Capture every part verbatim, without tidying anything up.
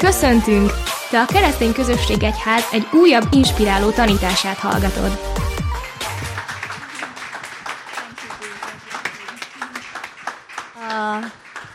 Köszöntünk! Te a Keresztény Közösség Egyház egy újabb inspiráló tanítását hallgatod. Uh,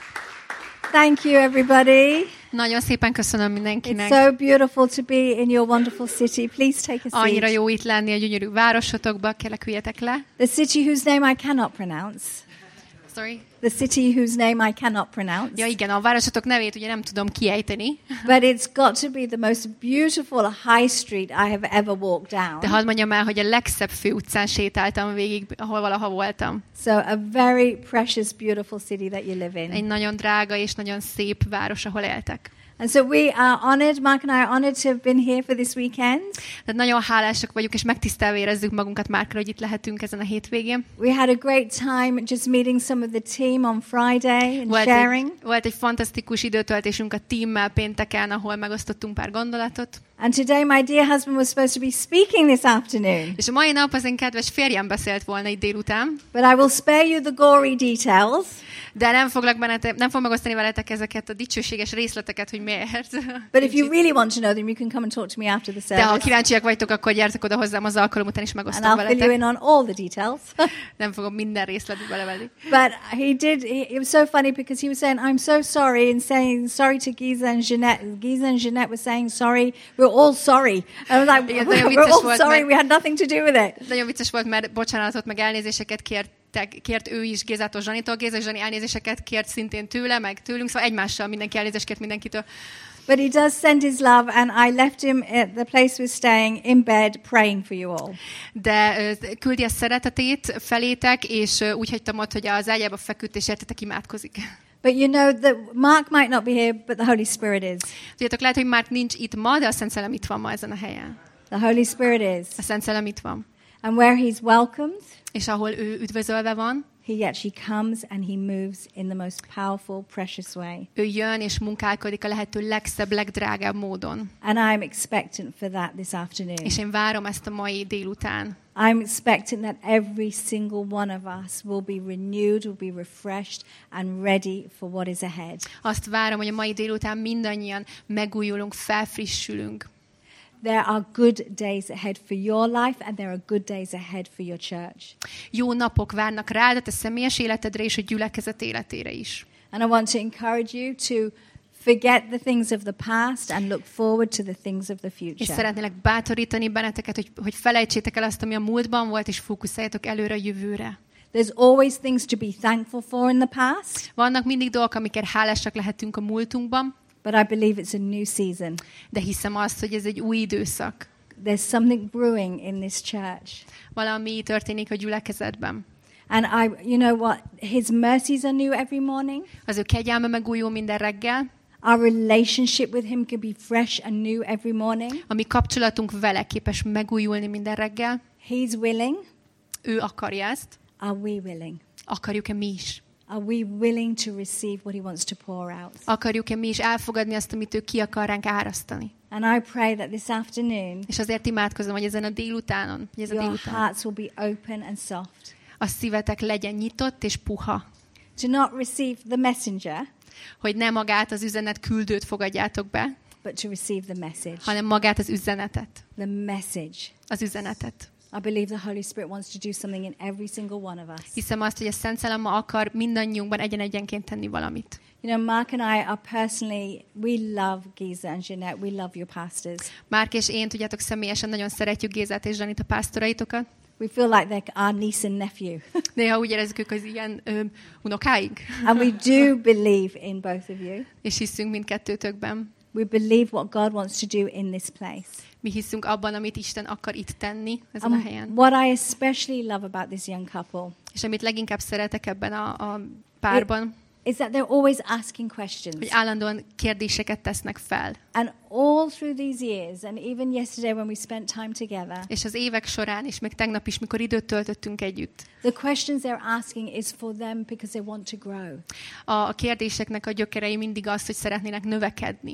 thank you, everybody. Nagyon szépen köszönöm mindenkinek. It's so beautiful to be in your wonderful city. Please take a seat. Annyira jó itt lenni a gyönyörű városotokba, kérlek üljetek le. The city whose name I cannot pronounce. Sorry. The city whose name I cannot pronounce. Ja igen, a városotok nevét ugye nem tudom kiejteni. But it's got to be the most beautiful high street I have ever walked down. De hadd mondjam el, hogy a legszebb főutcán sétáltam végig, ahol valaha voltam. So a very precious, beautiful city that you live in. Egy nagyon drága és nagyon szép város, ahol éltek. And so we are honored, Mark and I are honored to have been here for this weekend. Tehát nagyon hálásak vagyunk, és megtisztelve érezzük magunkat Márkkal, hogy itt lehetünk ezen a hétvégén. We had a great time just meeting some of the team on Friday and Volt sharing. egy, volt egy fantasztikus időtöltésünk a teammel pénteken, ahol megosztottunk pár gondolatot. And today my dear husband was supposed to be speaking this afternoon. És a mai nap az én kedves férjem beszélt volna itt délután. But I will spare you the gory details. De nem foglak bennetek, nem fog megosztani veletek ezeket a dicsőséges részleteket, hogy miért. But if you really want to know them, you can come and talk to me after the De ha service. kíváncsiak vagytok, akkor gyertek oda hozzám az alkalom után, és And megosztom I'll fill you in veletek. on all the details. Nem fogom minden részletbe belevenni. But he did, he, it was so funny because he was saying, I'm so sorry, and saying sorry to Giza and Jeanette. Giza and Jeanette were saying sorry. We're all sorry. And I was like, Igen, nagyon we're vicces all volt, sorry. mert- We had nothing to do with it. Nagyon vicces volt, mert bocsánatot, meg elnézéseket kért, kért ő is Gézától, Zsanitól. Géza és Zsani elnézéseket kért szintén tőle, meg tőlünk, szóval egymással mindenki elnézést kért mindenkitől. But he does send his love, and I left him at the place we're staying in bed praying for you all. De ö, küldi a szeretetét felétek, és ö, úgy hagytam ott, hogy az ágyába feküdt, és értetek imádkozik. But you know that Mark might not be here, but the Holy Spirit is. Tudjátok, lehet, hogy már nincs itt ma, de a Szent Szellem itt van ma ezen a helyen. The Holy Spirit is. A Szent Szellem itt van. And where he's welcomed, És ahol ő üdvözölve van, he actually comes and he moves in the most powerful, precious way. ő jön és munkálkodik a lehető legszebb, legdrágább módon. And I'm expectant for that this afternoon. És én várom ezt a mai délután. I'm expecting that every single one of us will be renewed, will be refreshed and ready for what is ahead. Azt várom, hogy a mai délután mindannyian megújulunk, felfrissülünk. There are good days ahead for your life, and there are good days ahead for your church. Jó napok várnak rád, a te személyes életedre és a gyülekezet életére is. And I want to encourage you to forget the things of the past and look forward to the things of the És future. szeretnélek bátorítani benneteket, hogy, hogy felejtsétek el azt, ami a múltban volt, és fókuszáljatok előre a jövőre. There's always things to be thankful for in the past, Vannak mindig dolgok, amikért hálásak lehetünk a múltunkban, but I believe it's a new season. de hiszem azt, hogy ez egy új időszak. There's something brewing in this church. Valami történik a gyülekezetben. And I, you know what? His mercies are new every morning. Az ő kegyelme megújul minden reggel, Our relationship with him can be fresh and new every morning. a mi kapcsolatunk vele képes megújulni minden reggel. He's willing. Ő akarja ezt. Are we willing? Akarjuk-e mi is? Are we willing to receive what he wants to pour out? Akarjuk-e mi is elfogadni azt, amit ő ki akar ránk árasztani? And I pray that this afternoon És azért imádkozom, hogy ezen a délutánon, hogy ez a your délután, hearts will be open and soft. a szívetek legyen nyitott és puha. To not receive the messenger, Hogy ne magát az üzenet küldőt fogadjátok be, but to receive the message. hanem magát az üzenetet. The message. Az üzenetet. I believe the Holy Spirit wants to do something in every single one of us. Hiszem azt, hogy a Szent Szellem ma akar mindannyiunkban egyen-egyenként tenni valamit. You know, Mark and I are personally, we love Giza and Jeanette. We love your pastors. Márk és én, tudjátok, személyesen nagyon szeretjük Gézát és Zsanit, a pásztoraitokat. We feel like they're our niece and nephew. Néha úgy érezzük ők az ilyen ö, unokáink. And we do believe in both of you. És hiszünk mindkettőtökben. We believe what God wants to do in this place. Mi hiszünk abban, amit Isten akar itt tenni ezen a And helyen. what I especially love about this young couple És amit leginkább szeretek ebben a, a párban, is that they're always asking questions. hogy állandóan kérdéseket tesznek fel. And all through these years, and even yesterday when we spent time together, És az évek során, és még tegnap is, mikor időt töltöttünk együtt, the questions they're asking is for them because they want to grow. a, a kérdéseknek a gyökerei mindig az, hogy szeretnének növekedni.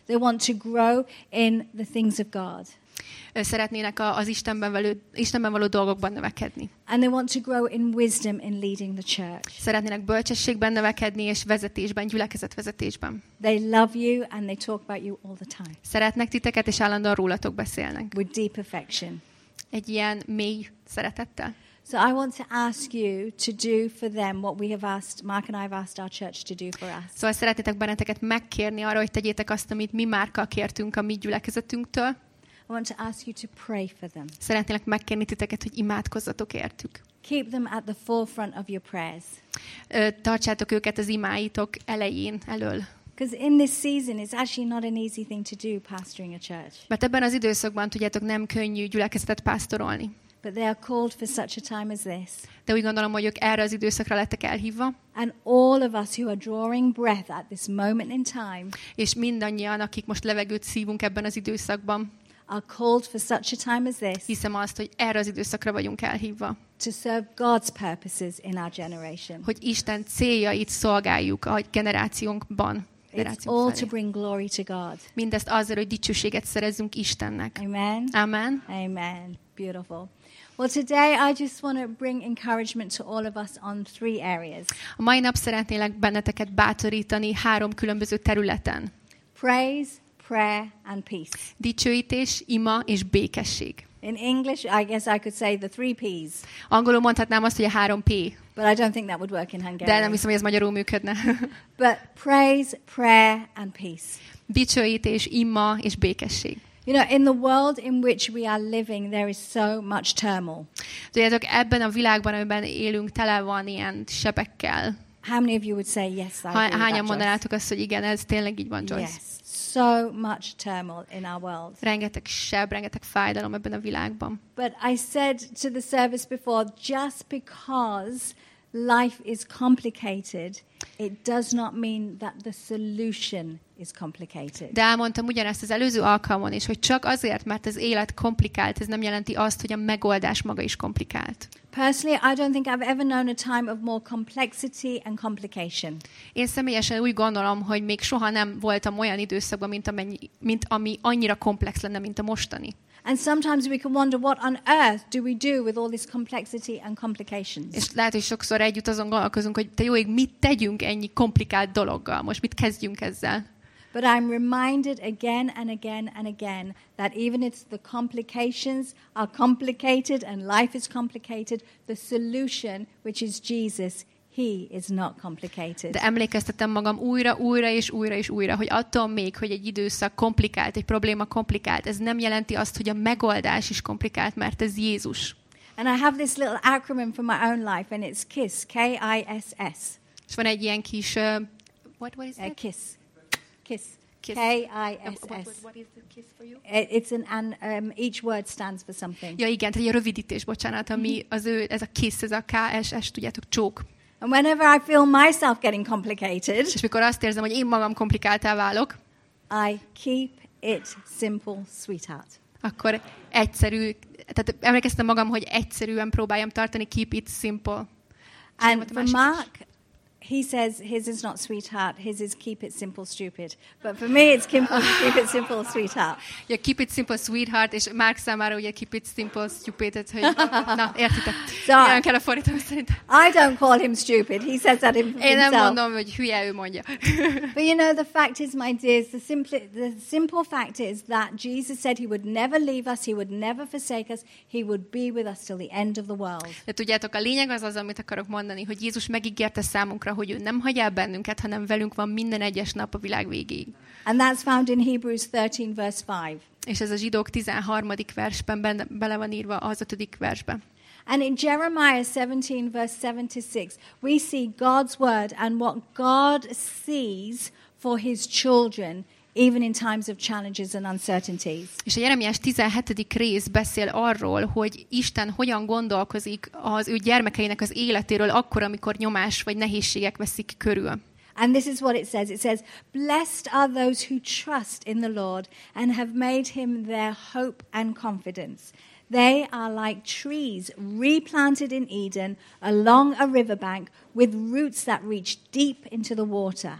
They want to grow in the things of God. Szeretnének az Istenben való, Istenben való dolgokban növekedni. And they want to grow in wisdom in leading the church. Szeretnének bölcsességben növekedni és vezetésben, gyülekezetvezetésben. They love you and they talk about you all the time. Szeretnek titeket és állandóan rólatok beszélnek. With deep affection. Egy ilyen mély szeretettel. So I want to ask you to do for them what we have asked, Mark and I have asked our church to do for us. Szóval szeretnétek benneteket megkérni arra, hogy tegyétek azt, amit mi Márkkal kértünk a mi gyülekezetünktől. I want to ask you to pray for them. Szeretnélek megkérni titeket, hogy imádkozzatok értük. Keep them at the forefront of your prayers. Tartsátok őket az imáitok elején, elől. Because in this season it's actually not an easy thing to do pastoring a church. Mert ebben az időszakban, tudjátok, nem könnyű gyülekezetet pásztorolni. But they are called for such a time as this. De úgy gondolom, hogy ők erre az időszakra lettek elhívva. And all of us who are drawing breath at this moment in time. És mindannyian, akik most levegőt szívunk ebben az időszakban. Are called for such a time as this. Hiszem azt, hogy erre az időszakra vagyunk elhívva. To serve God's purposes in our generation. Hogy Isten céljait szolgáljuk a generációnkban. It's all to bring glory to God. Mindezt azért, hogy dicsőséget szerezzünk Istennek. Amen. Amen. Amen. Beautiful. Well, today I just want to bring encouragement to all of us on three areas. A mai nap szeretnélek benneteket bátorítani három különböző területen. Praise, prayer and peace. Dicsőítés, ima és békesség. In English, I guess I could say the three P's. Angolul mondhatnám azt, hogy a három P. But I don't think that would work in Hungarian. De nem hiszem, hogy ez magyarul működne. But praise, prayer and peace. Dicsőítés, ima és békesség. You know, in the world in which we are living, there is so much turmoil. Tudjátok, ebben a világban, amiben élünk, tele van ilyen sebekkel. How many of you would say yes, I agree? Hányan mondanátok azt, hogy igen, ez tényleg így van, Joyce? Yes. So much turmoil in our world. Rengeteg seb, rengeteg fájdalom ebben a világban. But I said to the service before, just because life is complicated, it does not mean that the solution is complicated. De elmondtam ugyanezt az előző alkalmon is, hogy csak azért, mert az élet komplikált, ez nem jelenti azt, hogy a megoldás maga is komplikált. Personally, I don't think I've ever known a time of more complexity and complication. Én személyesen úgy gondolom, hogy még soha nem voltam olyan időszakban, mint, amennyi, mint ami annyira komplex lenne, mint a mostani. And sometimes we can wonder what on earth do we do with all this complexity and complications. És lehet, hogy sokszor együtt azon gondolkozunk, hogy te jó ég, mit tegyünk ennyi komplikált dologgal? Most mit kezdjünk ezzel? But I'm reminded again and again and again that even if the complications are complicated and life is complicated, the solution, which is Jesus, He is not complicated. De emlékeztetem magam újra, újra és újra és újra, hogy attól még, hogy egy időszak komplikált, egy probléma komplikált, ez nem jelenti azt, hogy a megoldás is komplikált, mert ez Jézus. And I have this little acronym for my own life, and it's KISS, K I S S. És van egy ilyen kis, uh, what, what is Uh, it? KISS. KISS. Kiss. K I S What, what, S. what is the kiss for you? It's an, an um, each word stands for something. Ja igen, tehát egy rövidítés, bocsánat, ami az ő, ez a kiss, ez a K S S, tudjátok, csók. And whenever I feel myself getting complicated, És mikor azt érzem, hogy én magam komplikáltá válok, I keep it simple, sweetheart. akkor egyszerű, tehát emlékeztem magam, hogy egyszerűen próbáljam tartani, keep it simple. And for Mark, he says his is not sweetheart, his is keep it simple, stupid. But for me, it's keep, keep it simple, sweetheart. Ja, keep it simple, sweetheart, és Mark számára ugye keep it simple, stupid, hogy na, értitek? So, Ilyen kell a fordítani szerintem. I don't call him stupid. He says that himself. Én nem mondom, hogy hülye, ő mondja. But you know, the fact is, my dears, the simple, the simple fact is that Jesus said he would never leave us, he would never forsake us, he would be with us till the end of the world. De tudjátok, a lényeg az az, amit akarok mondani, hogy Jézus megígérte számunkra, hogy ő nem hagy el bennünket, hanem velünk van minden egyes nap a világ végéig. And that's found in Hebrews thirteen, verse five. És ez a Zsidók tizenharmadik versben benne, bele van írva az ötödik versben. And in Jeremiah seventeen, verse seven to six, we see God's word and what God sees for his children, even in times of challenges and uncertainties. És a Jeremiás tizenhetedik rész beszél arról, hogy Isten hogyan gondolkozik az ő gyermekeinek az életéről akkor, amikor nyomás vagy nehézségek veszik körül. And this is what it says. It says, "Blessed are those who trust in the Lord and have made him their hope and confidence. They are like trees replanted in Eden along a riverbank with roots that reach deep into the water.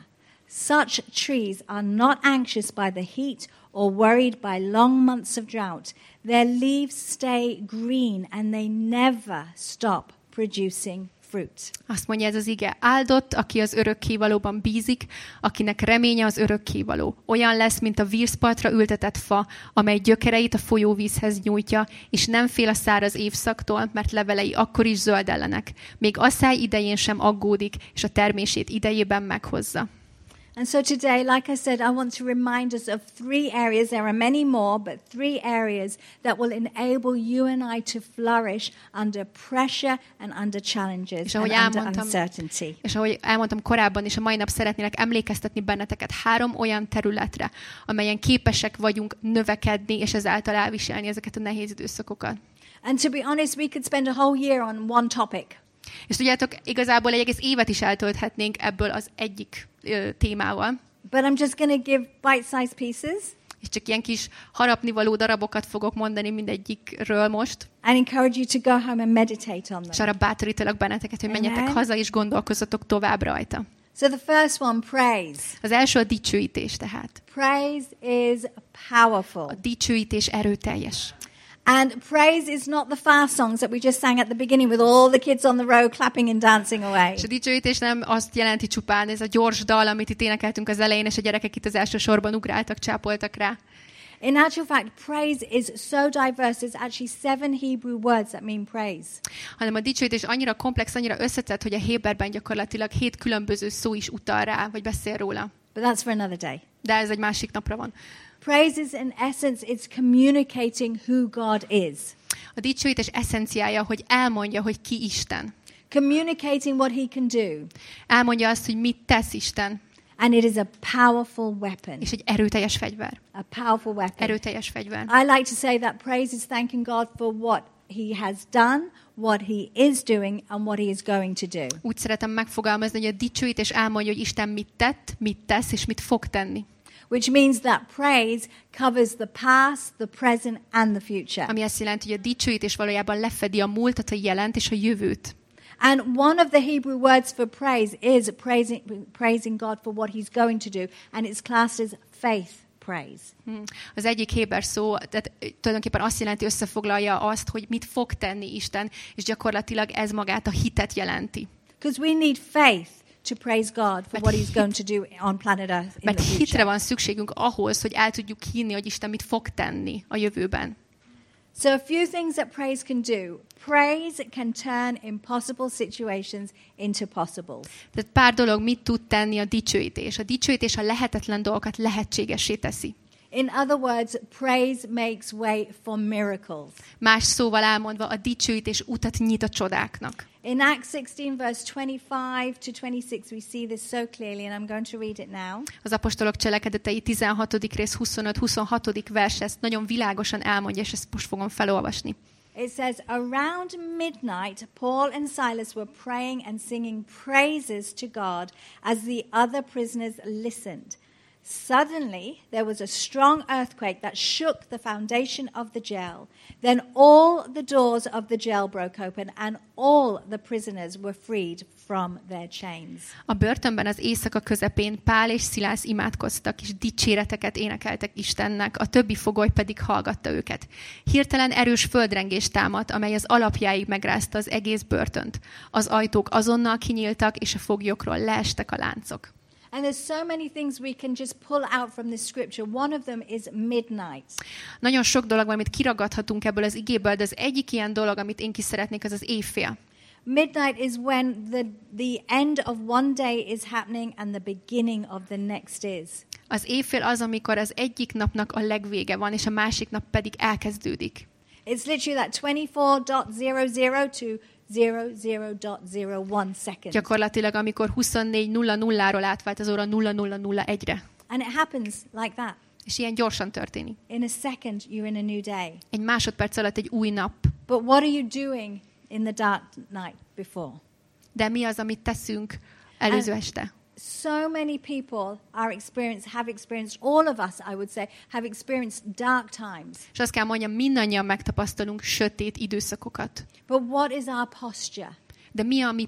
Such trees are not anxious by the heat or worried by long months of drought. Their leaves stay green and they never stop producing fruit. Azt mondja ez az ige, áldott, aki az örökkévalóban bízik, akinek reménye az örökkévaló. Olyan lesz, mint a vízpartra ültetett fa, amely gyökereit a folyóvízhez nyújtja, és nem fél a száraz évszaktól, mert levelei akkor is zöldellenek. Még asszály idején sem aggódik, és a termését idejében meghozza. And so today, like I said, I want to remind us of three areas. There are many more, but three areas that will enable you and I to flourish under pressure and under challenges and under uncertainty. És ahogy elmondtam korábban is, a mai nap szeretnélek emlékeztetni benneteket három olyan területre, amelyen képesek vagyunk növekedni, és ezáltal elviselni ezeket a nehéz időszakokat. And to be honest, we could spend a whole year on one topic. És tudjátok, igazából egy egész évet is eltölthetnénk ebből az egyik ö, témával. But I'm just going to give bite-sized pieces. És csak ilyen kis harapnivaló darabokat fogok mondani mindegyikről most. And encourage you to go home and meditate on them. És arra bátorítalak benneteket, hogy menjetek Amen. haza és gondolkozzatok tovább rajta. So the first one, praise. Az első a dicsőítés tehát. Praise is powerful. A dicsőítés erőteljes. And praise is not the fast songs that we just sang at the beginning with all the kids on the row clapping and dancing away. És a dicsőítés nem azt jelenti csupán, ez a gyors dal, amit itt énekeltünk az elején, és a gyerekek itt az első sorban ugráltak, csápoltak rá. In actual fact, praise is so diverse. There's actually seven Hebrew words that mean praise. Hanem a dicsőítés annyira komplex, annyira összetett, hogy a héberben gyakorlatilag hét különböző szó is utal rá, vagy beszél róla. But that's for another day. De ez egy másik napra van. Praise is, in essence, it's communicating who God is. A dicsőítés eszenciája, hogy elmondja, hogy ki Isten. Communicating what he can do. Elmondja azt, hogy mit tesz Isten. And it is a powerful weapon. És egy erőteljes fegyver. A powerful weapon. Erőteljes fegyver. I like to say that praise is thanking God for what he has done, what he is doing, and what he is going to do. Úgy szeretem megfogalmazni, hogy a dicsőítés elmondja, hogy Isten mit tett, mit tesz, és mit fog tenni. Which means that praise covers the past, the present, and the future. Ami azt jelenti, hogy a dicsőítés valójában lefedi a múltat, a jelent és a jövőt. And one of the Hebrew words for praise is praising, praising God for what he's going to do, and it's classed as faith praise. Az egyik héber szó, tehát tulajdonképpen azt jelenti, összefoglalja azt, hogy mit fog tenni Isten, és gyakorlatilag ez magát a hitet jelenti. Because we need faith to praise God for what he's going to do on planet Earth in Mert the future. hitre van szükségünk ahhoz, hogy el tudjuk hinni, hogy Isten mit fog tenni a jövőben. So a few things that praise can do. Praise can turn impossible situations into possibles. Tehát pár dolog mit tud tenni a dicsőítés. A dicsőítés a lehetetlen dolgokat lehetségessé teszi. In other words, praise makes way for miracles. Más szóval elmondva, a dicsőítés utat nyit a csodáknak. In Acts sixteen, verse twenty-five to twenty-six, we see this so clearly, and I'm going to read it now. Az apostolok cselekedetei tizenhatodik rész huszonöt-huszonhatodik vers ezt nagyon világosan elmondja, és ezt most fogom felolvasni. It says, around midnight, Paul and Silas were praying and singing praises to God as the other prisoners listened. Suddenly, there was a strong earthquake that shook the foundation of the jail. Then all the doors of the jail broke open, and all the prisoners were freed from their chains. A börtönben az éjszaka közepén Pál és Szilász imádkoztak, és dicséreteket énekeltek Istennek, a többi fogoly pedig hallgatta őket. Hirtelen erős földrengés támadt, amely az alapjáig megrázta az egész börtönt. Az ajtók azonnal kinyíltak, és a foglyokról leestek a láncok. And there's so many things we can just pull out from this scripture. One of them is midnight. Nagyon sok dolog van, amit kiragadhatunk ebből az igéből, de az egyik ilyen dolog, amit én ki szeretnék, az az éjfél. Midnight is when the, the end of one day is happening and the beginning of the next is. Az éjfél az, amikor az egyik napnak a legvége van, és a másik nap pedig elkezdődik. It's literally that twenty-four point zero zero to zero zero point zero one seconds. Gyakorlatilag, amikor huszonnégy nulla nulláról átvált az óra nulla nulla nulla egyre. And it happens like that. És ilyen gyorsan történik. In a second, you're in a new day. Egy másodperc alatt egy új nap. But what are you doing in the dark night before? De mi az, amit teszünk előző este? So many people are experienced, have experienced, all of us, I would say, have experienced dark times. És azt kell mondjam, mindannyian megtapasztalunk sötét időszakokat. But what is our posture? De mi a mi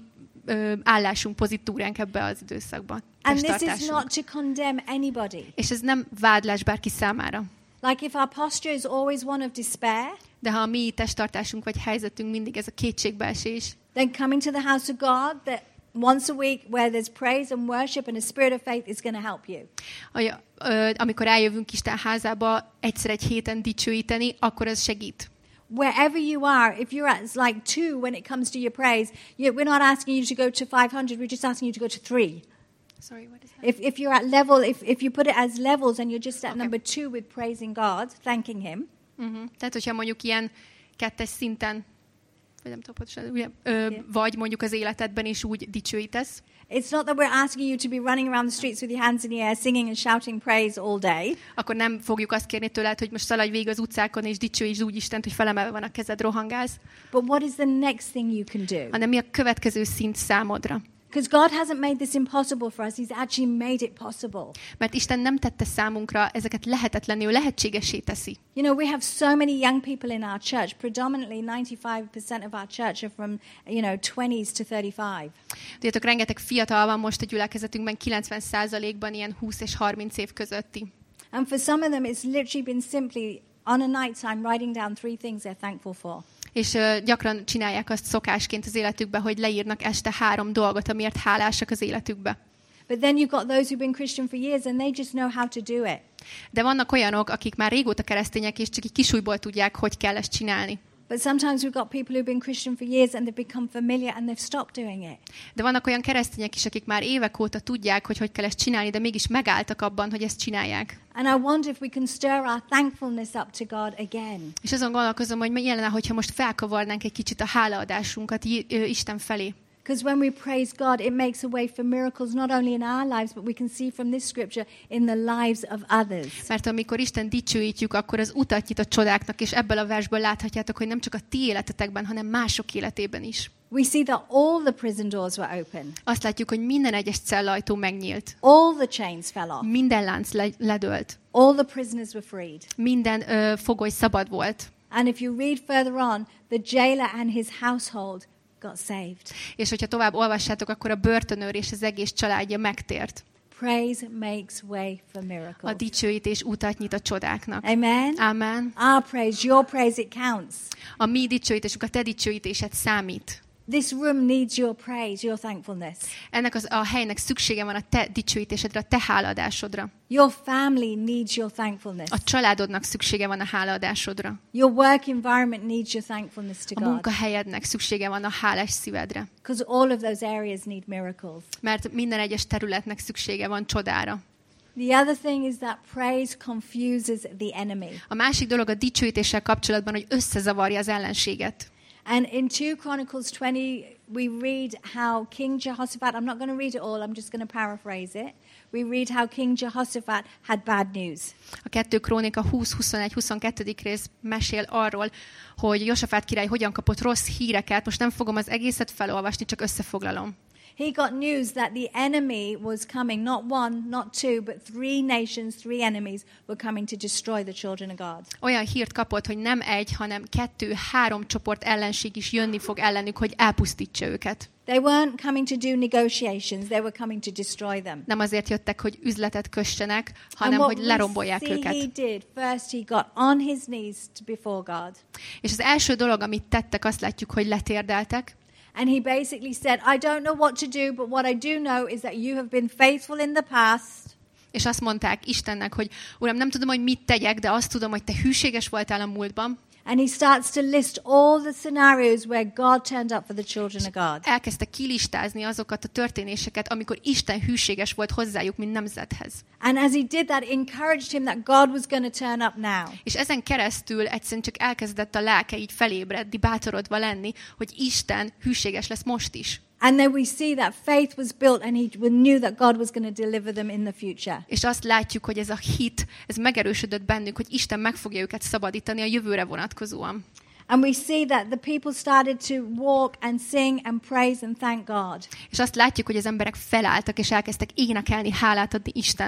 ö, állásunk, pozitúránk ebbe az időszakban. And this is Testtartásunk. not to condemn anybody. És ez nem vádlás bárki számára. Like if our posture is always one of despair, De ha a mi testtartásunk vagy helyzetünk mindig ez a kétségbeesés, then coming to the house of God that once a week where there's praise and worship and a spirit of faith is going to help you. hogy, ö, amikor eljövünk Isten házába egyszer egy héten dicsőíteni, akkor ez segít. Wherever you are, if you're at like two when it comes to your praise, you, we're not asking you to go to five hundred, we're just asking you to go to three. Sorry, what is that? If, if you're at level, if, if you put it as levels and you're just at Okay. number two with praising God, thanking Him, Uh-huh. Tehát, hogyha mondjuk ilyen kettes szinten, vagy nem tudom pontosan, ugye, ö, Yeah. vagy mondjuk az életedben is úgy dicsőítesz, it's not that we're asking you to be running around the streets with your hands in the air, singing and shouting praise all day. akkor nem fogjuk azt kérni tőled, hogy most szaladj végig az utcákon, és dicsőítsd úgy Istent, hogy felemelve van a kezed, rohangálsz, But what is the next thing you can do? hanem mi a következő szint számodra. Because God hasn't made this impossible for us, He's actually made it possible. Mert Isten nem tette számunkra ezeket lehetetlenné, ő lehetségesé teszi. You know, we have so many young people in our church. Predominantly ninety-five percent of our church are from, you know, twenties to thirty-five. Tudjátok, rengeteg fiatal van most a gyülekezetünkben, kilencven százalékban ilyen húsz és harminc év közötti. And for some of them, it's literally been simply on a night time writing down three things they're thankful for. És uh, gyakran csinálják azt szokásként az életükbe, hogy leírnak este három dolgot, amiért hálásak az életükbe. But then you've got those who've been Christian for years and they just know how to do it. De vannak olyanok, akik már régóta keresztények, és csak így kisújból tudják, hogy kell ezt csinálni. But sometimes we've got people who've been Christian for years and they've become familiar and they've stopped doing it. De vannak olyan keresztények is, akik már évek óta tudják, hogy hogy kell ezt csinálni, de mégis megálltak abban, hogy ezt csinálják. And I wonder if we can stir our thankfulness up to God again. És azon gondolkozom, hogy mi lenne, hogyha most felkavarnánk egy kicsit a hálaadásunkat J- ö, Isten felé. Because when we praise God, it makes a way for miracles not only in our lives, but we can see from this scripture in the lives of others. Mert amikor Isten dicsőítjük, akkor az utat nyit a csodáknak, és ebből a versből láthatjátok, hogy nem csak a ti életetekben, hanem mások életében is. We see that all the prison doors were open. Azt látjuk, hogy minden egyes cellajtó megnyílt. All the chains fell off. Minden lánc le- ledőlt. All the prisoners were freed. Minden ö, fogoly szabad volt. And if you read further on, the jailer and his household got saved. És hogyha tovább olvassátok, akkor a börtönőr és az egész családja megtért. Praise makes way for A miracles. dicsőítés utat nyit a csodáknak. Amen. Amen. Our praise, your praise, it counts. A mi dicsőítésünk, a te dicsőítésed számít. This room needs your praise, your thankfulness. Ennek az, a helynek szüksége van a te dicsőítésedre, a te hálaadásodra. Your family needs your thankfulness. A családodnak szüksége van a hálaadásodra. Your work environment needs your thankfulness to A God. munkahelyednek szüksége van a hálás szívedre. Because all of those areas need miracles. Mert minden egyes területnek szüksége van csodára. The other thing is that praise confuses the enemy. A másik dolog a dicsőítéssel kapcsolatban, hogy összezavarja az ellenséget. And in two Chronicles twenty, we read how King Jehoshaphat, I'm not going to read it all, I'm just going to paraphrase it. We read how King Jehoshaphat had bad news. A kettő Krónika húsz, huszonegy, huszonkettő rész mesél arról, hogy Josafát király hogyan kapott rossz híreket. Most nem fogom az egészet felolvasni, csak összefoglalom. He got news that the enemy was coming, not one, not two, but three nations, three enemies were coming to destroy the children of God. Olyan hírt kapott, hogy nem egy, hanem kettő, három csoport ellenség is jönni fog ellenük, hogy elpusztítsa őket. They weren't coming to do negotiations, they were coming to destroy them. Nem azért jöttek, hogy üzletet kössenek, And hanem what hogy we lerombolják see őket. he did, first he got on his knees before God. És az első dolog, amit tettek, azt látjuk, hogy letérdeltek, And he basically said, I don't know what to do, but what I do know is that you have been faithful in the past. és azt mondták Istennek, hogy Uram, nem tudom, hogy mit tegyek, de azt tudom, hogy te hűséges voltál a múltban. And he starts to list all the scenarios where God turned up for the children of God. Elkezdte kilistázni azokat a történéseket, amikor Isten hűséges volt hozzájuk, mint nemzethez. And as he did that, encouraged him that God was going to turn up now. És ezen keresztül egyszerűen csak elkezdett a lelke így felébredni, bátorodva lenni, hogy Isten hűséges lesz most is. And then we see that faith was built and he knew that God was going to deliver them in the future. És azt látjuk, hogy ez a hit, ez megerősödött bennük, hogy Isten meg fogja őket szabadítani a jövőre vonatkozóan. And we see that the people started to walk and sing and praise and thank God. És azt látjuk, hogy az emberek felálltak, és elkezdtek énekelni, hálát adni Istennek.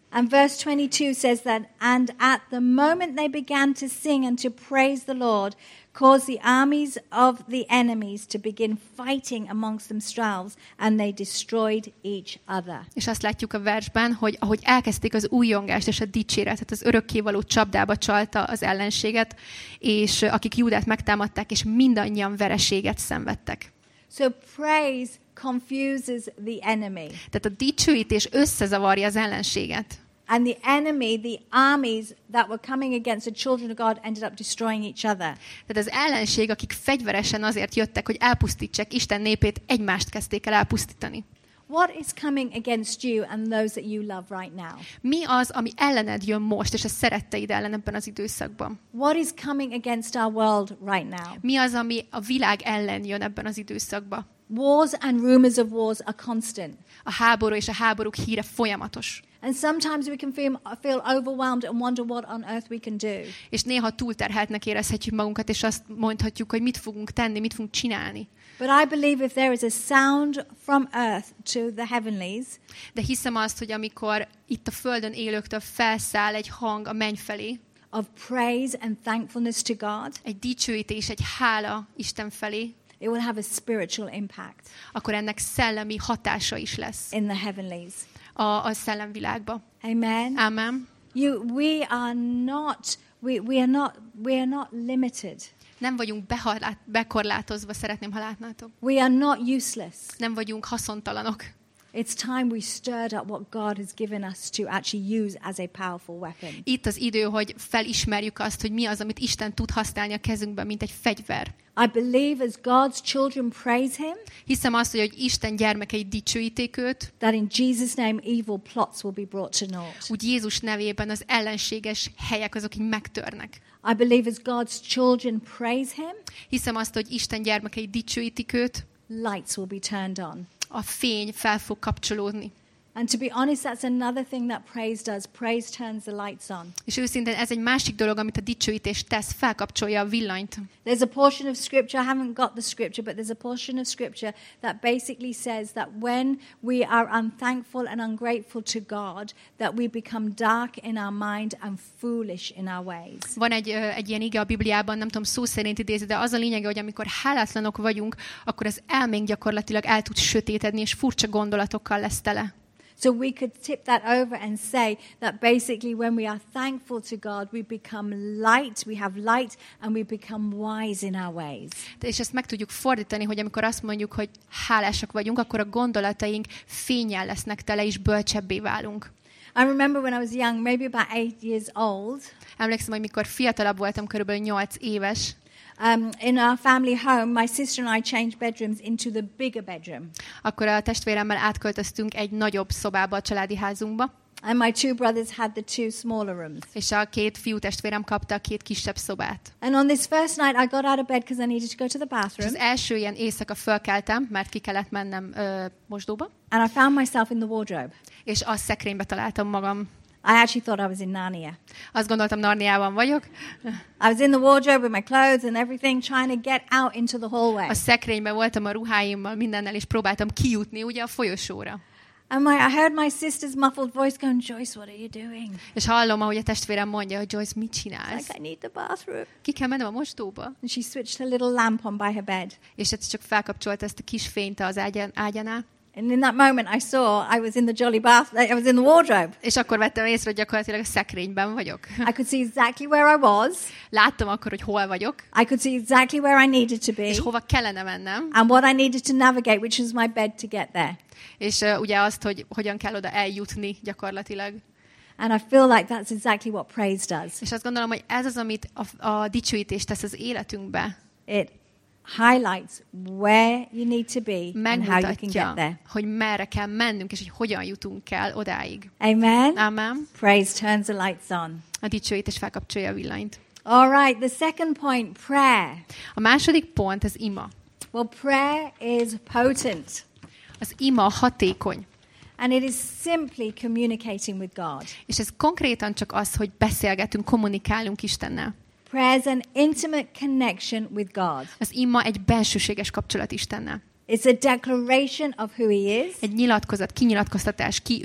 And verse twenty-two says that, and at the moment they began to sing and to praise the Lord, caused the armies of the enemies to begin fighting amongst themselves, and they destroyed each other. És azt látjuk a versben, hogy ahogy elkezdték az újjongást és a dicséretet, az örökkévaló csapdába csalta az ellenséget, és akik Júdát megtámadták, és mindannyian vereséget szenvedtek. So praise confuses the enemy. Tehát a dicsőítés összezavarja az ellenséget. And the enemy, the armies that were coming against the children of God ended up destroying each other. Tehát az ellenség, akik fegyveresen azért jöttek, hogy elpusztítsák Isten népét, egymást kezdték el elpusztítani. What is coming against you and those that you love right now? Mi az, ami ellened jön most, és a szeretteid ellen ebben az időszakban? What is coming against our world right now? Mi az, ami a világ ellen jön ebben az időszakban? Wars and rumors of wars are constant. A háború és a háborúk híre folyamatos. And sometimes we can feel, feel overwhelmed and wonder what on earth we can do. És néha túlterheltnek érezhetjük magunkat, és azt mondhatjuk, hogy mit fogunk tenni, mit fogunk csinálni. But I believe if there is a sound from earth to the heavenlies, De hiszem azt, hogy amikor itt a földön élőktől felszáll egy hang a menny felé, of praise and thankfulness to God, egy dicsőítés, egy hála Isten felé, it will have a spiritual impact akkor ennek szellemi hatása is lesz in the heavenlies. a, a szellemvilágba. Amen. Amen. You, we are not, we, we are not, we are not limited. Nem vagyunk behalát, bekorlátozva, szeretném, ha látnátok. We are not useless. Nem vagyunk haszontalanok. It's time we stirred up what God has given us to actually use as a powerful weapon. Itt az idő, hogy felismerjük azt, hogy mi az, amit Isten tud használni a kezünkben, mint egy fegyver. I believe as God's children praise Him, Hiszem azt, hogy, hogy Isten gyermekei dicsőíték őt, that in Jesus' name evil plots will be brought to naught. úgy Jézus nevében az ellenséges helyek azok így megtörnek. I believe as God's children praise Him, Hiszem azt, hogy Isten gyermekei dicsőítik őt, lights will be turned on. a fény fel fog kapcsolódni. And to be honest, that's another thing that praise does. Praise turns the lights on. És őszintén ez egy másik dolog, amit a dicsőítés tesz, felkapcsolja a villanyt. There's a portion of scripture, I haven't got the scripture, but there's a portion of scripture that basically says that when we are unthankful and ungrateful to God, that we become dark in our mind and foolish in our ways. Van egy, egy ilyen ige a Bibliában, nem tudom szó szerint idézni, de az a lényege, hogy amikor hálátlanok vagyunk, akkor az elménk gyakorlatilag el tud sötétedni, és furcsa gondolatokkal lesz tele. So we could tip that over and say that basically when we are thankful to God, we become light, we have light, and we become wise in our ways. És ezt meg tudjuk fordítani, hogy amikor azt mondjuk, hogy hálásak vagyunk, akkor a gondolataink fénnyel lesznek tele, és bölcsebbé válunk. I remember when I was young, maybe about eight years old, Emlékszem, hogy mikor fiatalabb voltam, körülbelül nyolc éves, um, in our family home, my sister and I changed bedrooms into the bigger bedroom. akkor a testvéremmel átköltöztünk egy nagyobb szobába a családi házunkba, And my two brothers had the two smaller rooms. és a két fiú testvérem kapta a két kisebb szobát. And on this first night, I got out of bed because I needed to go to the És bathroom. az első ilyen éjszaka fölkeltem, mert ki kellett mennem ö, mosdóba, And I found myself in the wardrobe. és a szekrénybe találtam magam. I actually thought I was in Narnia. Azt gondoltam, Narniában vagyok. I was in the wardrobe with my clothes and everything, trying to get out into the hallway. A szekrényben voltam a ruháimmal, mindennel, és próbáltam kijutni ugye a folyosóra. And my, I heard my sister's muffled voice going, Joyce, what are you doing? És hallom, ahogy a testvérem mondja, hogy Joyce, mit csinálsz? Like, I need the bathroom. Ki kell mennem a mosdóba? And she switched a little lamp on by her bed. És ez csak felkapcsolta ezt a kis fényt az ágyán, ágyánál. And in that moment, I saw I was in the jolly bath. I was in the wardrobe. És akkor vettem észre, hogy gyakorlatilag a szekrényben vagyok. I could see exactly where I was. Láttam akkor, hogy hol vagyok, I could see exactly where I needed to be. és hova kellene mennem, And what I needed to navigate, which was my bed to get there. és uh, ugye azt, hogy hogyan kell oda eljutni gyakorlatilag. And I feel like that's exactly what praise does. És azt gondolom, hogy ez az, amit a, a dicsőítés tesz az életünkbe. It highlights where you need to be and how you can get Megmutatja, there. hogy merre kell mennünk, és hogy hogyan jutunk el odáig. Amen? Amen. Praise turns the lights on. A dicsőítés felkapcsolja a villanyt. All right, the second point, prayer. A második pont az ima. Well, prayer is potent. Az ima hatékony. And it is simply communicating with God. És ez konkrétan csak az, hogy beszélgetünk, kommunikálunk Istennel. Prayer is an intimate connection with God. Az ima egy bensőséges kapcsolat Istennel. It's a declaration of who He is. Egy nyilatkozat, kinyilatkoztatás, ki ő.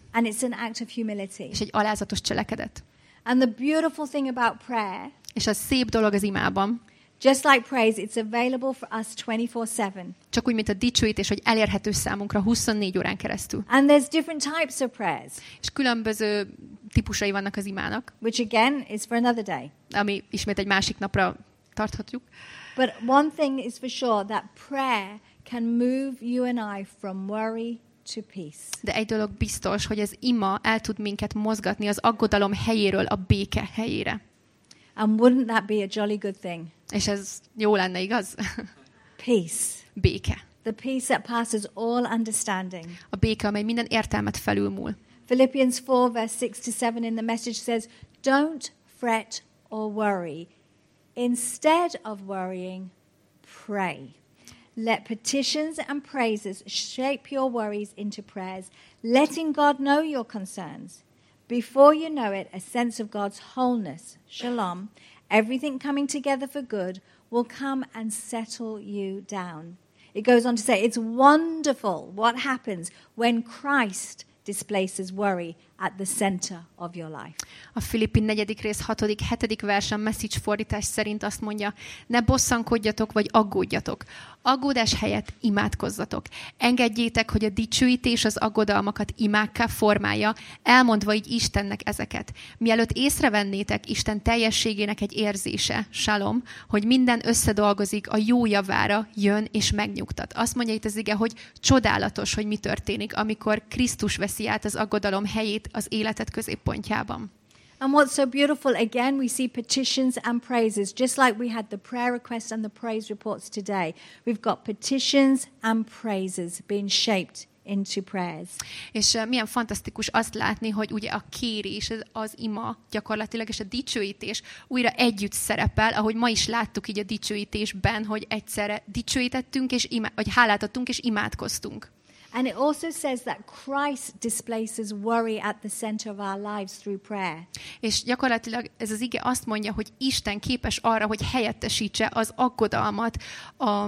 And it's an act of humility. és egy alázatos cselekedet. And the beautiful thing about prayer, És a szép dolog az imában, just like praise, it's available for us twenty-four seven. csak úgy, mint a dicsőítés, hogy elérhető számunkra huszonnégy órán keresztül. And there's different types of prayers, És különböző típusai vannak az imának, which again is for another day. ami ismét egy másik napra tarthatjuk. But one thing is for sure, that prayer can move you and I from worry to peace. De egy dolog biztos, hogy az ima el tud minket mozgatni az aggodalom helyéről a béke helyére. And wouldn't that be a jolly good thing? És ez jó lenne, igaz? Peace. Béke. The peace that passes all understanding. A béke, amely minden értelmet felülmúl. Philippians four verse six to seven in the message says, don't fret or worry. Instead of worrying, pray. Let petitions and praises shape your worries into prayers, letting God know your concerns. Before you know it, a sense of God's wholeness, shalom, everything coming together for good, will come and settle you down. It goes on to say, it's wonderful what happens when Christ displaces worry at the center of your life. A Filippi negyedik rész hatodik, hetedik vers a Message fordítás szerint azt mondja, ne bosszankodjatok vagy aggódjatok. Aggódás helyett imádkozzatok. Engedjétek, hogy a dicsőítés az aggodalmakat imákká formálja, elmondva így Istennek ezeket. Mielőtt észrevennétek, Isten teljességének egy érzése, shalom, hogy minden összedolgozik a jó javára, jön és megnyugtat. Azt mondja itt az ige, hogy csodálatos, hogy mi történik, amikor Krisztus veszi át az aggodalom helyét az életed középpontjában. And what's so beautiful, again, we see petitions and praises, just like we had the prayer requests and the praise reports today. We've got petitions and praises being shaped into prayers. És uh, milyen fantasztikus azt látni, hogy ugye a kérés, az, az ima gyakorlatilag, és a dicsőítés újra együtt szerepel, ahogy ma is láttuk így a dicsőítésben, hogy egyszerre dicsőítettünk, és ima- vagy hálát adtunk, és imádkoztunk. And it also says that Christ displaces worry at the center of our lives through prayer. És gyakorlatilag ez az ige azt mondja, hogy Isten képes arra, hogy helyettesítse az aggodalmat a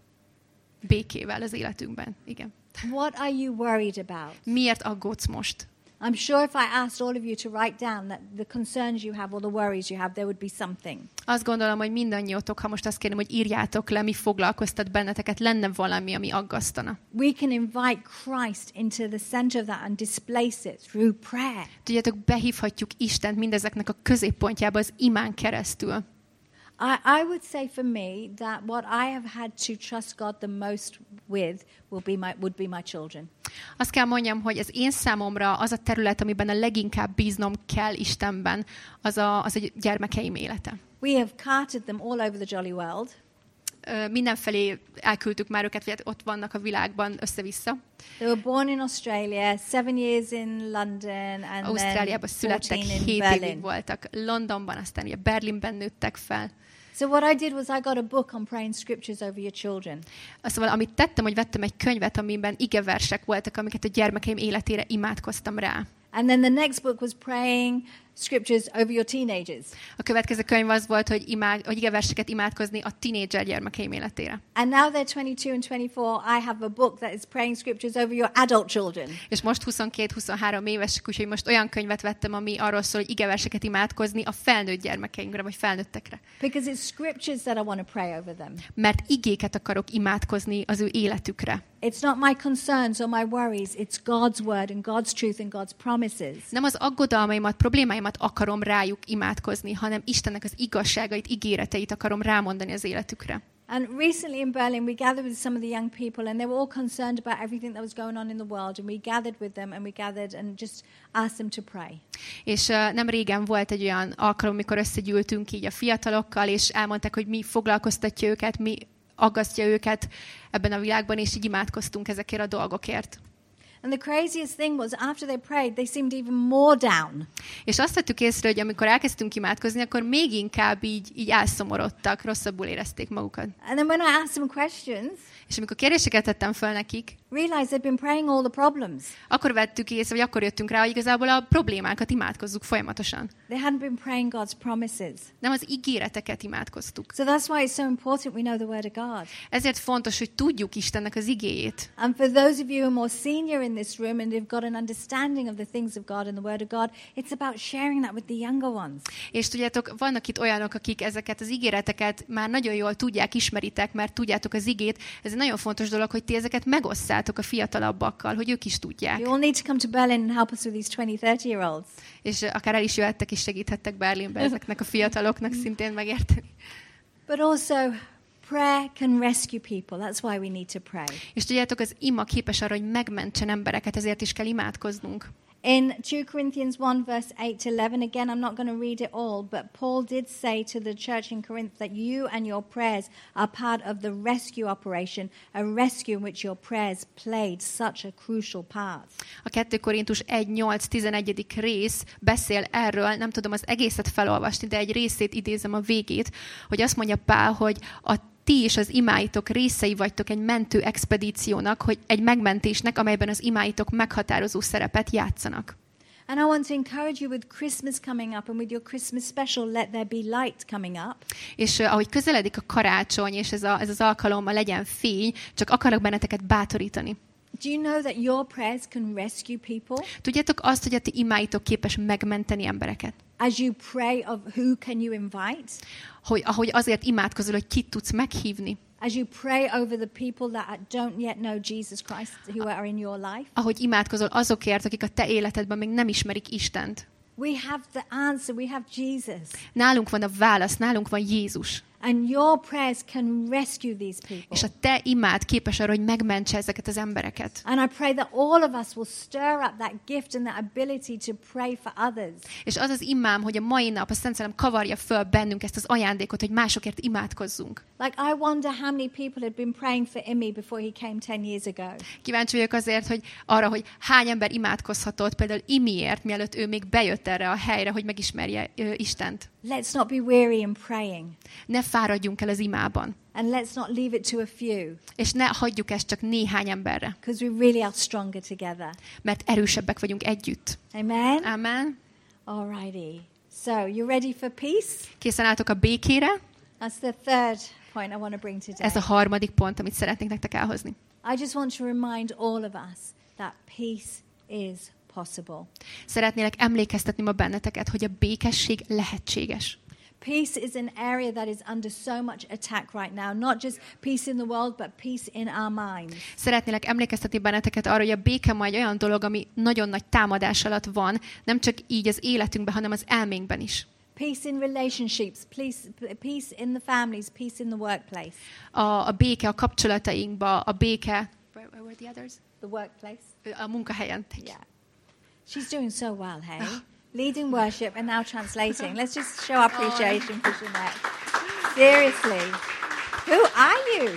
békével az életünkben. Igen. What are you worried about? Miért aggódsz most? I'm sure if I asked all of you to write down that the concerns you have or the worries you have, there would be something. Azt gondolom, hogy mindannyiótok, ha most azt kérem, hogy írjátok le, mi foglalkoztat benneteket, lenne valami, ami aggasztana. We can invite Christ into the center of that and displace it through prayer. Tudjátok, behívhatjuk Istent mindezeknek a középpontjába az imán keresztül. I, I would say for me that what I have had to trust God the most with will be my, would be my children. Azt kell mondjam, hogy az én számomra az a terület, amiben a leginkább bíznom kell Istenben, az a, az a gyermekeim élete. We have carted them all over the jolly world. Ö, mindenfelé elküldtük már őket, vagy ott vannak a világban össze-vissza. They were born in Australia, seven years in London, and Ausztráliában then születtek, fourteen in hét Berlin. évig voltak Londonban, aztán ugye Berlinben nőttek fel. So what I did was I got a book on praying scriptures over your children. Szóval amit tettem, hogy vettem egy könyvet, amiben igeversek voltak, amiket a gyermekeim életére imádkoztam rá. And then the next book was praying scriptures over your teenagers. A következő könyv az volt, hogy, imád, hogy igeverseket imádkozni a tínédzser gyermekeim életére. And now they're twenty-two and twenty-four. I have a book that is praying scriptures over your adult children. És most huszonkettő-huszonhárom évesek, úgyhogy most olyan könyvet vettem, ami arról szól, hogy igeverseket imádkozni a felnőtt gyermekeimre, vagy felnőttekre. Because it's scriptures that I want to pray over them. Mert igéket akarok imádkozni az ő életükre. It's not my concerns or my worries. It's God's word and God's truth and God's promises. Nem az aggodalmaimat, problémáimat akarom rájuk imádkozni, hanem Istennek az igazságait, ígéreteit akarom rámondani az életükre. And recently in Berlin, we gathered with some of the young people, and they were all concerned about everything that was going on in the world. And we gathered with them, and we gathered and just asked them to pray. És uh, nem régen volt egy olyan alkalom, amikor összegyűltünk így a fiatalokkal, és elmondták, hogy mi foglalkoztatja őket, mi aggasztja őket ebben a világban, és így imádkoztunk ezekért a dolgokért. And the craziest thing was, after they prayed, they seemed even more down. És azt vettük észre, hogy amikor elkezdtünk imádkozni, akkor még inkább így, így elszomorodtak, rosszabbul érezték magukat. And then when I asked them questions, És amikor kérdéseket tettem fel nekik, realized they've been praying all the problems. Akkor vettük észre, vagy akkor jöttünk rá, hogy igazából a problémákat imádkozzuk folyamatosan. They hadn't been praying God's promises. Nem az ígéreteket imádkoztuk. So that's why it's so important we know the Word of God. Ezért fontos, hogy tudjuk Istennek az igéjét. And for those of you who are more senior in this room and you've got an understanding of the things of God and the Word of God, it's about sharing that with the younger ones. És tudjátok, vannak itt olyanok, akik ezeket az ígéreteket már nagyon jól tudják, ismeritek, mert tudjátok az igét. Ez egy nagyon fontos dolog, hogy ti ezeket megosszátok a fiatalabbakkal, hogy ők is tudják. You all need to come to Berlin and help us with these twenty, thirty year olds. És akár el is jöhettek, és segíthettek Berlinbe ezeknek a fiataloknak szintén megérteni. But also, prayer can rescue people. That's why we need to pray. És tudjátok, az ima képes arra, hogy megmentsen embereket, ezért is kell imádkoznunk. In two Corinthians one, verse eight to eleven, again, I'm not going to read it all, but Paul did say to the church in Corinth that you and your prayers are part of the rescue operation, a rescue in which your prayers played such a crucial part. A kettő Korintus egy nyolc tizenegyedik rész beszél erről, nem tudom az egészet felolvasni, de egy részét idézem a végét, hogy azt mondja Pál, hogy a ti és az imáitok részei vagytok egy mentő expedíciónak, hogy egy megmentésnek, amelyben az imáitok meghatározó szerepet játszanak. And I want to encourage you with Christmas coming up and with your Christmas special, let there be light coming up. És uh, ahogy közeledik a karácsony, és ez, a, ez az alkalommal legyen fény, csak akarok benneteket bátorítani. Do you know that your prayers can rescue people? Tudjátok azt, hogy a ti imáitok képes megmenteni embereket? As you pray of who can you invite? Hogy, ahogy azért imádkozol, hogy kit tudsz meghívni. As you pray over the people that don't yet know Jesus Christ who are in your life. Ahogy imádkozol azokért, akik a te életedben még nem ismerik Istent. We have the answer, we have Jesus. Nálunk van a válasz, nálunk van Jézus. And your prayers can rescue these people. És a te imád képes arra, hogy megmentse ezeket az embereket. And I pray that all of us will stir up that gift and that ability to pray for others. És az az imám, hogy a mai nap a Szent Szellem kavarja föl bennünk ezt az ajándékot, hogy másokért imádkozzunk. Like I wonder how many people had been praying for Imi before he came ten years ago. Kíváncsi vagyok azért, hogy arra, hogy hány ember imádkozhatott például Imiért, mielőtt ő még bejött erre a helyre, hogy megismerje ö, Istent. Let's not be weary in praying. Ne fáradjunk el az imában. And let's not leave it to a few. És ne hagyjuk ezt csak néhány emberre. Because we really are stronger together. Mert erősebbek vagyunk együtt. Amen? Amen. Alrighty. So, you ready for peace? Készen álltok a békére? That's the third point I want to bring today. Ez a harmadik pont, amit szeretnék nektek elhozni. I just want to remind all of us that peace is possible. Szeretnélek emlékeztetni ma benneteket, hogy a békesség lehetséges. Peace is an area that is under so much attack right now. Not just peace in the world, but peace in our minds. Szeretnélek emlékeztetni benneteket arra, hogy a béke ma egy olyan dolog, ami nagyon nagy támadás alatt van, nem csak így az életünkben, hanem az elménkben is. Peace in relationships, peace, peace in the families, peace in the workplace. A, a béke a kapcsolatainkba, a béke... Where, where were the others? The workplace. A munkahelyen. Yeah. She's doing so well, hey? Leading worship and now translating. Let's just show our appreciation for Jeanette. Seriously. Who are you?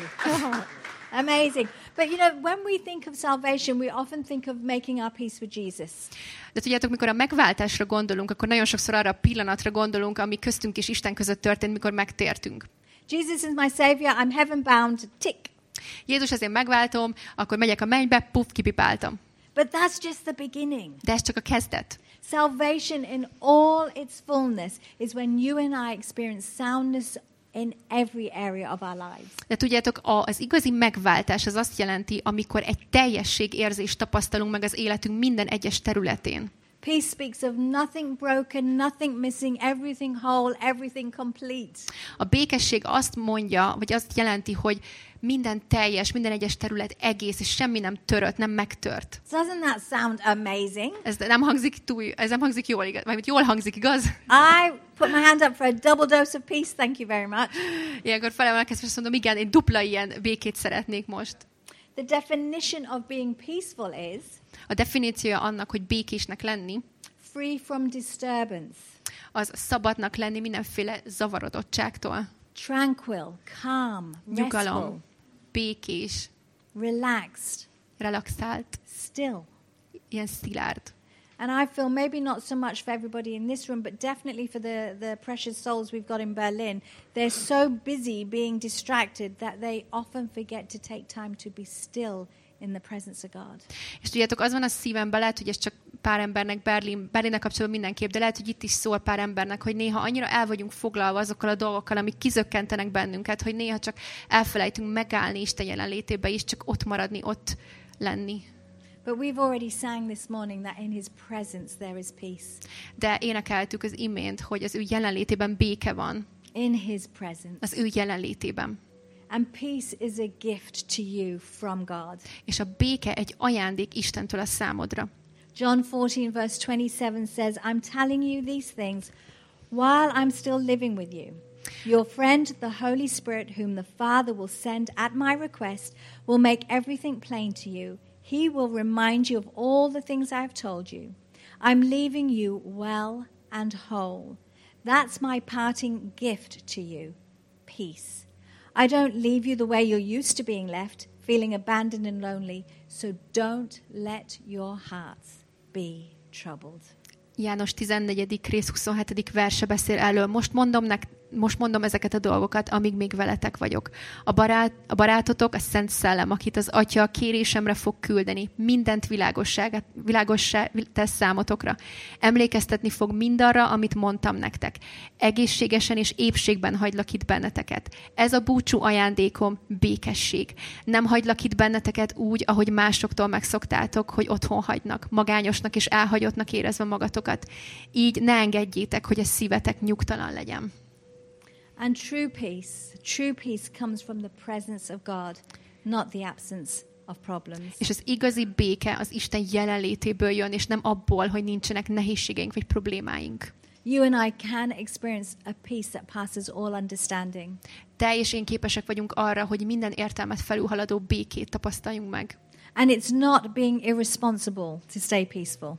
Amazing. But you know, when we think of salvation, we often think of making our peace with Jesus. De tudjátok, mikor a megváltásra gondolunk, akkor nagyon sokszor arra a pillanatra gondolunk, ami köztünk és Isten között történt, mikor megtértünk. Jesus is my savior, I'm heaven bound, tick. Jézus, azért megváltom, akkor megyek a mennybe, puff, kipipáltam. But that's just the beginning. De ez csak a kezdet. Salvation in all its fullness is when you and I experience soundness in every area of our lives. De tudjátok, az igazi megváltás az azt jelenti, amikor egy teljességérzést tapasztalunk meg az életünk minden egyes területén. Peace speaks of nothing broken, nothing missing, everything whole, everything complete. A békesség azt mondja, vagy azt jelenti, hogy minden teljes, minden egyes terület egész, és semmi nem törött, nem megtört. Doesn't that sound amazing? Ez nem hangzik túl, ez nem hangzik jól, igaz? Vagy jól hangzik, igaz? I put my hand up for a double dose of peace, thank you very much. Ilyenkor felemelkezve azt mondom, igen, én dupla ilyen békét szeretnék most. The definition of being peaceful is a definíciója annak, hogy békésnek lenni, free from disturbance, az szabadnak lenni mindenféle zavarodottságtól. Tranquil, calm, nyugalom, restful, békés, relaxed, relaxált, still. Ilyen szilárd. And I feel maybe not so much for everybody in this room, but definitely for the, the precious souls we've got in Berlin. They're so busy being distracted that they often forget to take time to be still in the presence of God. És tudjátok, az van a szívemben, lehet, hogy ez csak pár embernek Berlin, Berlinnel kapcsolatban mindenképp, de lehet, hogy itt is szól pár embernek, hogy néha annyira el vagyunk foglalva azokkal a dolgokkal, amik kizökkentenek bennünket, hogy néha csak elfelejtünk megállni Isten jelenlétébe is, csak ott maradni, ott lenni. But we've already sang this morning that in his presence there is peace. De énekeltük az imént, hogy az ő jelenlétében béke van. In his presence. Az ő jelenlétében. And peace is a gift to you from God. És a béke egy ajándék Istentől a számodra. John fourteen verse twenty-seven says, I'm telling you these things while I'm still living with you. Your friend, the Holy Spirit, whom the Father will send at my request, will make everything plain to you. He will remind you of all the things I've told you. I'm leaving you well and whole. That's my parting gift to you, peace. I don't leave you the way you're used to being left, feeling abandoned and lonely, so don't let your hearts be troubled. János tizennegyedik rész huszonhetedik verse beszél elől. Most mondom, nek, most mondom ezeket a dolgokat, amíg még veletek vagyok. A, barát, a barátotok, a Szent Szellem, akit az Atya a kérésemre fog küldeni, mindent világossá tesz számotokra. Emlékeztetni fog mindarra, amit mondtam nektek. Egészségesen és épségben hagylak itt benneteket. Ez a búcsú ajándékom, békesség. Nem hagylak itt benneteket úgy, ahogy másoktól megszoktátok, hogy otthon hagynak, magányosnak és elhagyottnak érezve magatokat. Így ne engedjétek, hogy a szívetek nyugtalan legyen. And true peace, true peace comes from the presence of God, not the absence of problems. És az igazi béke az Isten jelenlétéből jön, és nem abból, hogy nincsenek nehézségeink vagy problémáink. You and I can experience a peace that passes all understanding. Te és én képesek vagyunk arra, hogy minden értelmet felülhaladó békét tapasztaljunk meg. And it's not being irresponsible to stay peaceful.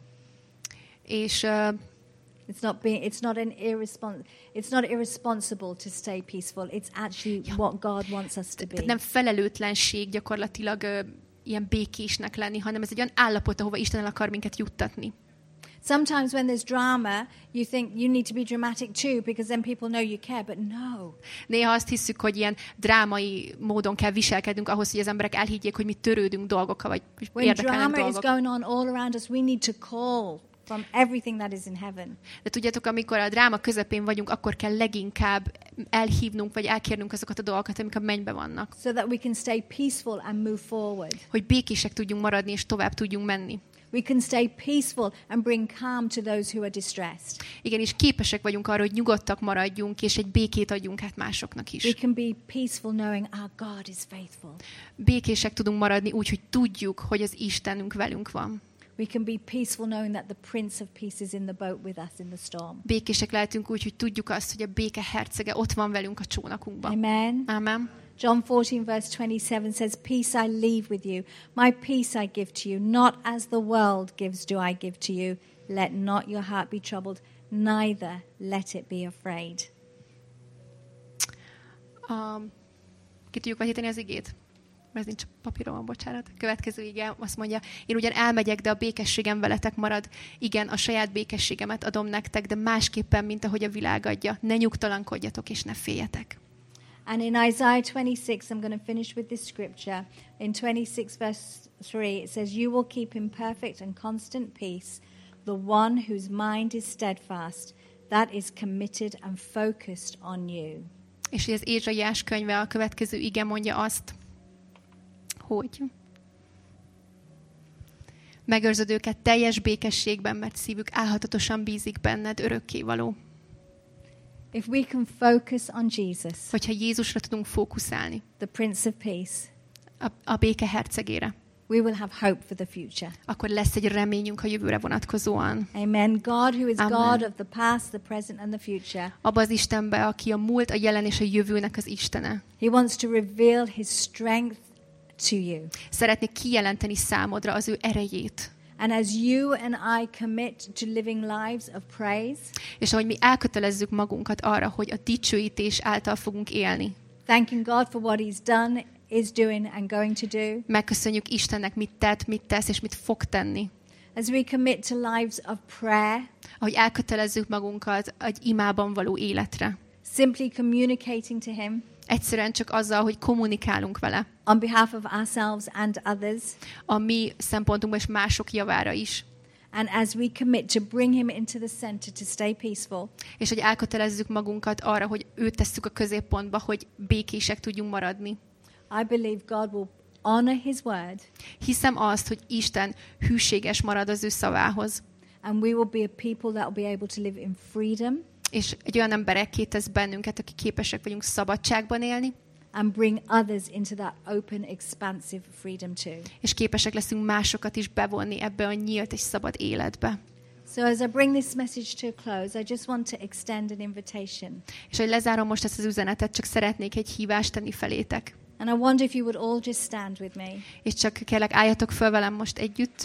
És uh, It's not being. It's not an irrespons. It's not irresponsible to stay peaceful. It's actually what God wants us to be. Nem felelőtlenség gyakorlatilag uh, ilyen békésnek lenni, hanem ez egy olyan állapot, ahova Isten el akar minket juttatni. Sometimes when there's drama, you think you need to be dramatic too, because then people know you care. But no. Néha azt hiszük, hogy ilyen drámai módon kell viselkednünk ahhoz, hogy az emberek elhiggyék, hogy mi törődünk dolgokkal, vagy When érdekelnek drama is dolgok. going on all around us, we need to call from everything that is in heaven. De tudjátok, amikor a dráma közepén vagyunk, akkor kell leginkább elhívnunk, vagy elkérnünk azokat a dolgokat, amik a mennyben vannak. So that we can stay peaceful and move forward. Hogy békések tudjunk maradni, és tovább tudjunk menni. We can stay peaceful and bring calm to those who are distressed. Igen, és képesek vagyunk arra, hogy nyugodtak maradjunk, és egy békét adjunk át másoknak is. We can be peaceful knowing our God is faithful. Békések tudunk maradni úgy, hogy tudjuk, hogy az Istenünk velünk van. We can be peaceful knowing that the Prince of Peace is in the boat with us in the storm. Békések lehetünk úgy, hogy tudjuk azt, hogy a béke hercege ott van velünk a csónakunkban. Amen. Amen. John fourteen verse twenty-seven says, Peace I leave with you. My peace I give to you. Not as the world gives do I give to you. Let not your heart be troubled, neither let it be afraid. Um, ki tudjuk vetíteni az igét? Mert ez nincs papíron, van, bocsánat. Következő ige azt mondja, én ugyan elmegyek, de a békességem veletek marad. Igen, a saját békességemet adom nektek, de másképpen, mint ahogy a világ adja. Ne nyugtalankodjatok és ne féljetek. And in Isaiah twenty-six, I'm going to finish with this scripture. In twenty-six verse three, it says, You will keep in perfect and constant peace the one whose mind is steadfast, that is committed and focused on you. És az Ézsaiás könyve a következő ige mondja azt, hogy megőrzöd őket teljes békességben, mert szívük álhatatosan bízik benned, örökkévaló. If we can focus on Jesus, Hogyha Jézusra tudunk fókuszálni, the Prince of Peace, a, a béke hercegére, we will have hope for the future. akkor lesz egy reményünk a jövőre vonatkozóan. Amen. God, who is Amen. God of the past, the present and the future. Abba az Istenbe, aki a múlt, a jelen és a jövőnek az Istene. He wants to reveal his strength to you. Szeretné kijelenteni számodra az ő erejét. And as you and I commit to living lives of praise, És ahogy mi elkötelezzük magunkat arra, hogy a dicsőítés által fogunk élni. thanking God for what he's done, is doing and going to do. Megköszönjük Istennek, mit tett, mit tesz és mit fog tenni. As we commit to lives of prayer, Ahogy elkötelezzük magunkat egy imában való életre. simply communicating to him, Egyszerűen csak azzal, hogy kommunikálunk vele. On behalf of ourselves and others. A mi szempontunkban és mások javára is. And as we commit to bring him into the center to stay peaceful. És hogy elkötelezzük magunkat arra, hogy őt tesszük a középpontba, hogy békések tudjunk maradni. I believe God will honor his word. Hiszem azt, hogy Isten hűséges marad az ő szavához. And we will be a people that will be able to live in freedom. És egy olyan emberekké tesz bennünket, akik képesek vagyunk szabadságban élni. And bring others into that open, expansive freedom too. És képesek leszünk másokat is bevonni ebbe a nyílt és szabad életbe. So as I bring this message to a close, I just want to extend an invitation. És hogy lezárom most ezt az üzenetet, csak szeretnék egy hívást tenni felétek. And I wonder if you would all just stand with me. És csak kérlek, álljatok föl velem most együtt.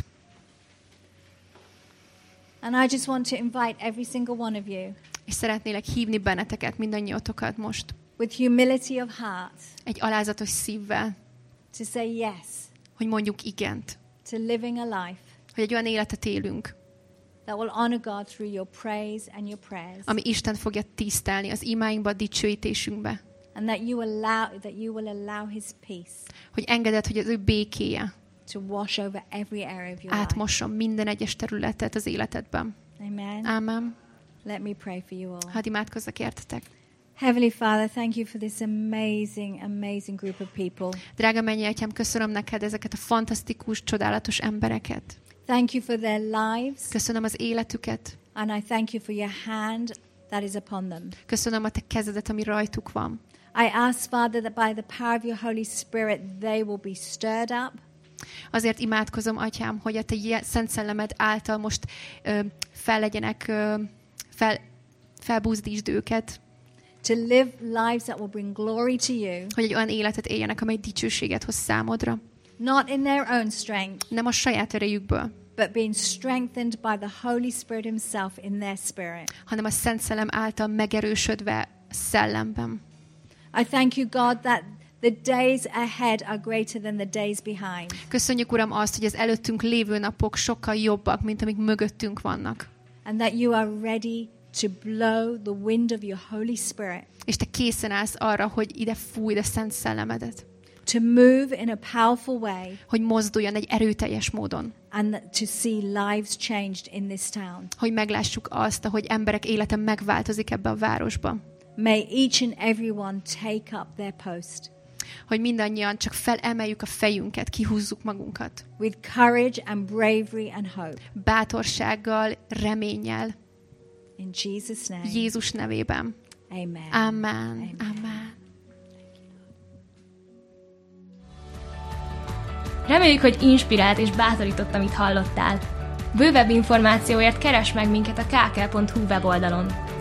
And I just want to invite every single one of you. És szeretnélek hívni benneteket, mindannyiótokat most. With humility of heart. Egy alázatos szívvel. To say yes. Hogy mondjuk igent. To living a life. Hogy egy olyan életet élünk. That will honor God through your praise and your prayers. Ami Isten fogja tisztelni az imáinkba, a dicsőítésünkbe. And that you allow that you will allow his peace. Hogy engeded, hogy az ő békéje to wash over every area of your átmosson minden egyes területet az életedben. life. Amen. Ámen. Let me pray for you all. Hadd imádkozzak értetek. Heavenly Father, thank you for this amazing, amazing group of people. Drága mennyei Atyám, köszönöm neked ezeket a fantasztikus, csodálatos embereket. Thank you for their lives. Köszönöm az életüket. And I thank you for your hand that is upon them. Köszönöm a te kezedet, ami rajtuk van. I ask, Father, that by the power of your Holy Spirit, they will be stirred up. Azért imádkozom, Atyám, hogy a te szent szellemed által most ö, fel legyenek, ö, fel, felbuzdítsd őket. To live lives that will bring glory to you. Hogy egy olyan életet éljenek, amely dicsőséget hoz számodra. Not in their own strength. Nem a saját erejükből. But being strengthened by the Holy Spirit himself in their spirit. Hanem a Szent Szellem által megerősödve szellemben. I thank you, God, that the days ahead are greater than the days behind. Köszönjük, Uram, azt, hogy az előttünk lévő napok sokkal jobbak, mint amik mögöttünk vannak. And that you are ready to blow the wind of your Holy Spirit. És te készen állsz arra, hogy ide fújd a Szent Szellemedet. To move in a powerful way. Hogy mozduljon egy erőteljes módon. And to see lives changed in this town. Hogy meglássuk azt, ahogy emberek élete megváltozik ebbe a városba. May each and everyone take up their post. Hogy mindannyian csak felemeljük a fejünket, kihúzzuk magunkat. With courage and bravery and hope. Bátorsággal, reménnyel. In Jesus' name. Jézus nevében. Amen. Amen. Amen. Reméljük, hogy inspirált és bátorított, amit hallottál. Bővebb információért keresd meg minket a kkl pont hu weboldalon.